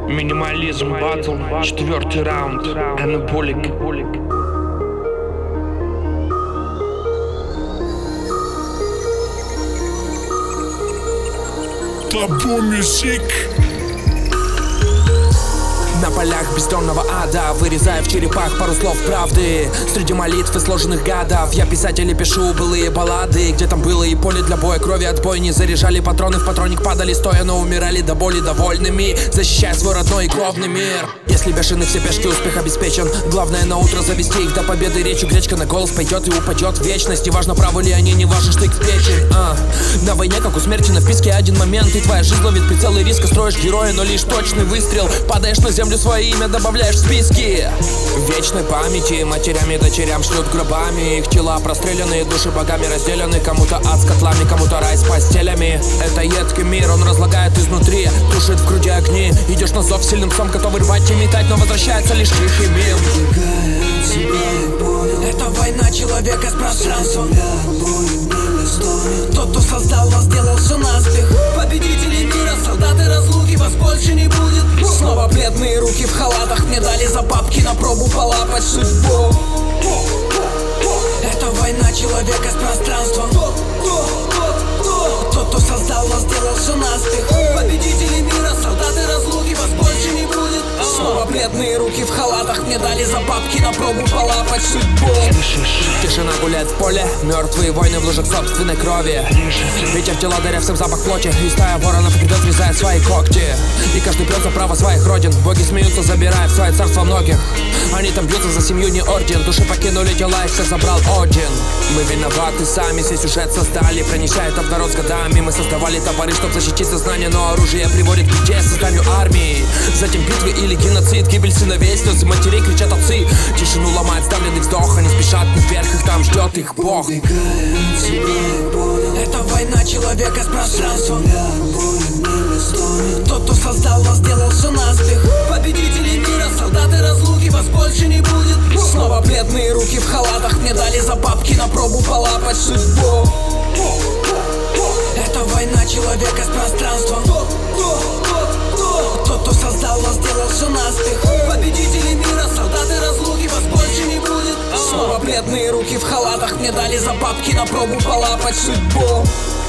Минимализм батл, 4-й раунд, анаболик. Табу Мюзик. На полях бездонного ада, вырезая в черепах пару слов правды. Среди молитв и сложенных гадов я писатель и пишу былые баллады. Где там было и поле для боя, крови от бойни. Заряжали патроны, в патроник падали стоя, но умирали до боли довольными, защищая свой родной и кровный мир. Если бешены все пешки, успех обеспечен. Главное на утро завести их до победы речью. Гречка на голос пойдет и упадет в вечность. Неважно, правы ли они, не важно, что их печень. На войне, как у смерти, на вписке один момент, и твоя жизнь ловит прицел и риска. Строишь героя, но лишь точный выстрел. Падаешь на землю, свое имя добавляешь в списки. В вечной памяти матерям и дочерям шлют гробами. Их тела простреленные, души богами разделены. Кому-то ад с котлами, кому-то рай с постелями. Это едкий мир, он разлагает изнутри, тушит в груди огни. Идешь на зов сильным псом, готовый рвать и метать, но возвращается лишь тихий мир. Это война человека с пространством. Тот, кто создал нас, сделал все наспех. Победители мира, солдаты разлуки, вас больше не будет. Снова бледные руки в халатах мне дали за бабки на пробу полапать судьбу. Это война человека с пространством. Тот, кто создал нас, сделал все наспех. Победители мира, солдаты разлуки, вас больше не будет. Снова бледные руки в халатах мне дали за бабки на пробу полапать судьбу. Тишина гуляет в поле, мертвые войны в лужах собственной крови. Ветер тела даря всем запах плоти, и стая воронов грядет, срезая свои когти. И каждый бьется за право своих родин. Боги смеются, забирая в свое царство многих. Они там бьются за семью, не орден. Души покинули тела, и всех забрал Один. Мы виноваты сами, сей сюжет создали, пронеся это в народ с годами. Мы создавали топоры, чтоб защитить сознание, но оружие приводит к беде, созданию армии. Затем битвы или геноцид, гибель сыновей, слезы матерей, кричат отцы. Тишину ломает сдавленный вздох, они спешат наверх, их там ждет их Бог. Это война человека с пространством. Тот, кто создал нас, сделал все наспех. Победители мира, солдаты разлуки, вас больше не будет. Снова бледные руки в халатах мне дали за бабки на пробу полапать судьбу. Это война человека с пространством. Тот, кто создал нас, сделал все наспех. Победители мира, солдаты разлуки, вас больше не будет. Снова бледные руки в халатах мне дали за бабки на пробу полапать судьбу.